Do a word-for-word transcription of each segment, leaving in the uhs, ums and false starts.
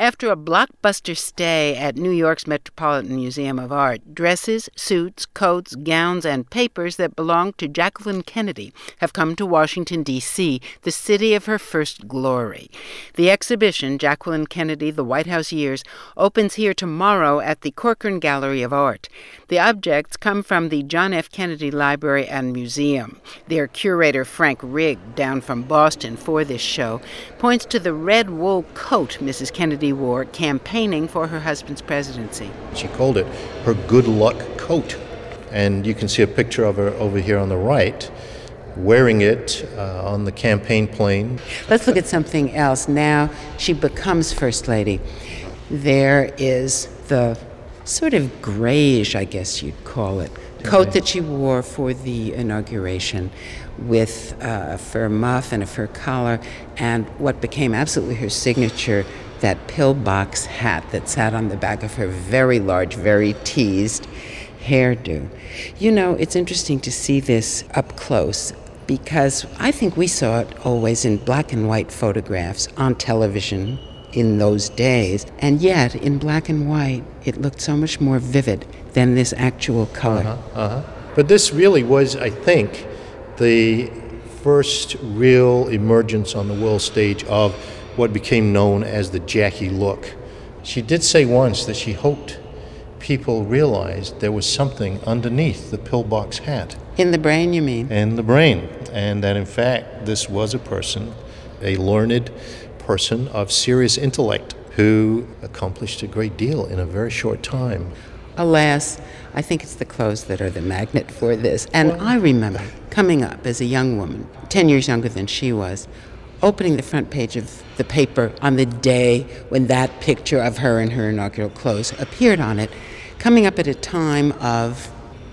After a blockbuster stay at New York's Metropolitan Museum of Art, dresses, suits, coats, gowns, and papers that belonged to Jacqueline Kennedy have come to Washington, D C, the city of her first glory. The exhibition, Jacqueline Kennedy, The White House Years, opens here tomorrow at the Corcoran Gallery of Art. The objects come from the John F. Kennedy Library and Museum. Their curator, Frank Rigg, down from Boston for this show, points to the red wool coat Missus Kennedy wore campaigning for her husband's presidency. She called it her good luck coat. And you can see a picture of her over here on the right, wearing it uh, on the campaign plane. Let's look at something else. Now she becomes First Lady. There is the sort of grayish, I guess you'd call it, coat that she wore for the inauguration, with uh, a fur muff and a fur collar, and what became absolutely her signature, that pillbox hat that sat on the back of her very large, very teased hairdo. You know, it's interesting to see this up close, because I think we saw it always in black and white photographs on television in those days, and yet in black and white it looked so much more vivid than this actual color. Uh-huh, uh-huh. But this really was, I think, the first real emergence on the world stage of what became known as the Jackie look. She did say once that she hoped people realized there was something underneath the pillbox hat. In the brain, you mean? In the brain. And that, in fact, this was a person, a learned person of serious intellect who accomplished a great deal in a very short time. Alas, I think it's the clothes that are the magnet for this. And well, I remember coming up as a young woman, ten years younger than she was, opening the front page of the paper on the day when that picture of her in her inaugural clothes appeared on it, coming up at a time of,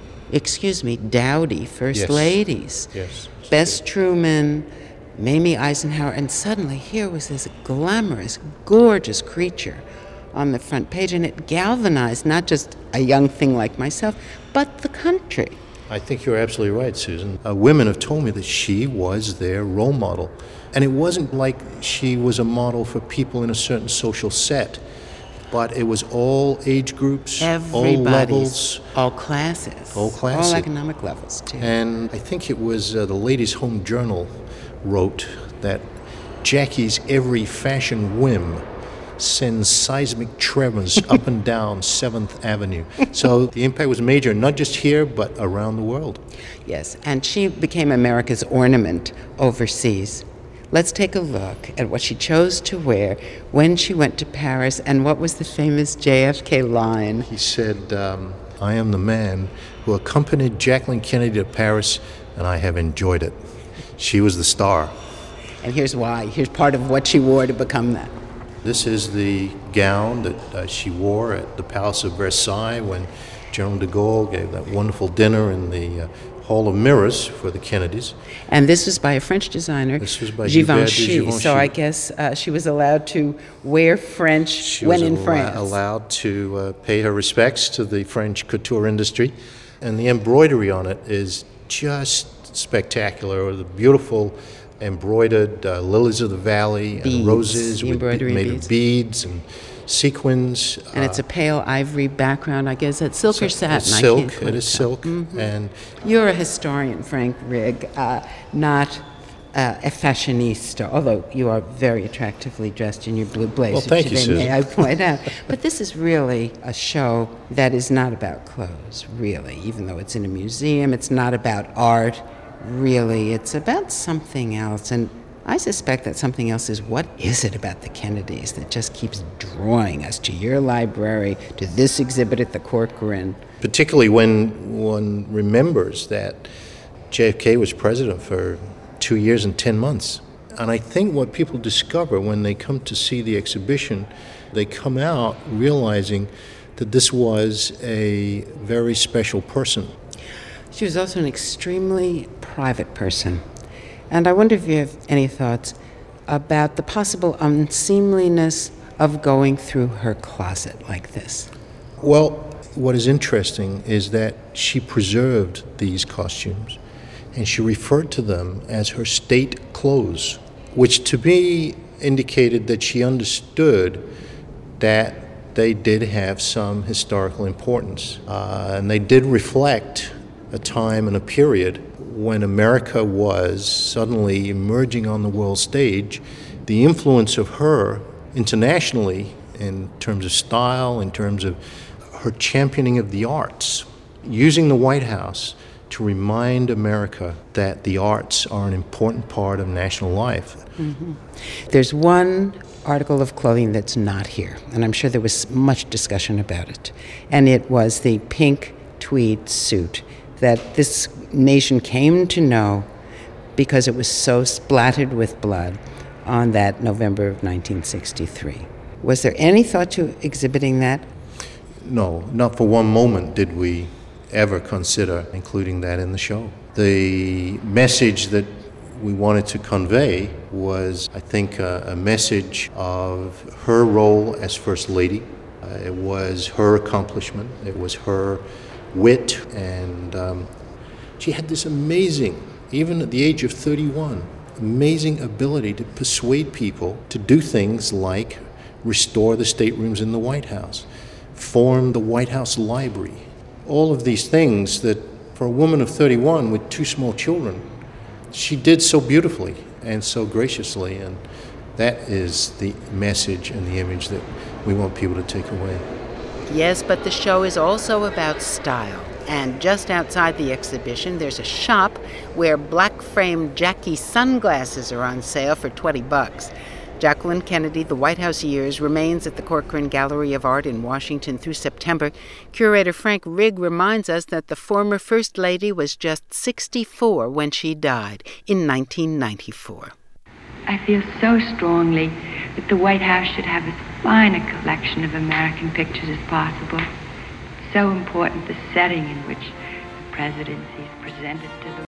excuse me, dowdy first yes. ladies. Yes. Bess Truman, Mamie Eisenhower, and suddenly here was this glamorous, gorgeous creature on the front page, and it galvanized not just a young thing like myself, but the country. I think you're absolutely right, Susan. Uh, women have told me that she was their role model. And it wasn't like she was a model for people in a certain social set, but it was all age groups, all levels. All classes. All classes. All economic levels, too. And I think it was uh, the Ladies' Home Journal wrote that Jackie's every fashion whim sends seismic tremors up and down seventh Avenue. So the impact was major, not just here, but around the world. Yes, and she became America's ornament overseas. Let's take a look at what she chose to wear when she went to Paris, and what was the famous J F K line? He said, um, I am the man who accompanied Jacqueline Kennedy to Paris, and I have enjoyed it. She was the star. And here's why. Here's part of what she wore to become that. This is the gown that uh, she wore at the Palace of Versailles when General de Gaulle gave that wonderful dinner in the uh, Hall of Mirrors for the Kennedys. And this was by a French designer, this was by Givenchy. Givenchy. So I guess uh, she was allowed to wear French she when was in al- France. allowed to uh, pay her respects to the French couture industry. And the embroidery on it is just spectacular. The beautiful embroidered uh, lilies of the valley beads, and roses with, made beads. of beads and sequins. And uh, it's a pale ivory background, I guess. It's silk so or satin? It's silk. I can't it is tell. silk. Mm-hmm. And you're a historian, Frank Rigg, uh, not uh, a fashionista, although you are very attractively dressed in your blue blazer. Well, thank you, today, Susan. May I point out. But this is really a show that is not about clothes, really. Even though it's in a museum, it's not about art, really. It's about something else. And I suspect that something else is, what is it about the Kennedys that just keeps drawing us to your library, to this exhibit at the Corcoran? Particularly when one remembers that J F K was president for two years and ten months. And I think what people discover when they come to see the exhibition, they come out realizing that this was a very special person. She was also an extremely private person. And I wonder if you have any thoughts about the possible unseemliness of going through her closet like this. Well, what is interesting is that she preserved these costumes, and she referred to them as her state clothes, which to me indicated that she understood that they did have some historical importance. Uh, and they did reflect a time and a period when America was suddenly emerging on the world stage. The influence of her internationally in terms of style, in terms of her championing of the arts, using the White House to remind America that the arts are an important part of national life. Mm-hmm. There's one article of clothing that's not here, and I'm sure there was much discussion about it, and it was the pink tweed suit that this nation came to know because it was so splattered with blood on that November of nineteen sixty-three. Was there any thought to exhibiting that? No, not for one moment did we ever consider including that in the show. The message that we wanted to convey was, I think, a, a message of her role as First Lady. Uh, it was her accomplishment. It was her wit, and um, she had this amazing, even at the age of thirty-one, amazing ability to persuade people to do things like restore the staterooms in the White House, form the White House Library. All of these things that, for a woman of thirty-one with two small children, she did so beautifully and so graciously, and that is the message and the image that we want people to take away. Yes, but the show is also about style. And just outside the exhibition, there's a shop where black-framed Jackie sunglasses are on sale for twenty bucks. Jacqueline Kennedy, The White House Years, remains at the Corcoran Gallery of Art in Washington through September. Curator Frank Rigg reminds us that the former First Lady was just sixty-four when she died in nineteen ninety-four. I feel so strongly that the White House should have as fine a collection of American pictures as possible. It's so important the setting in which the presidency is presented to the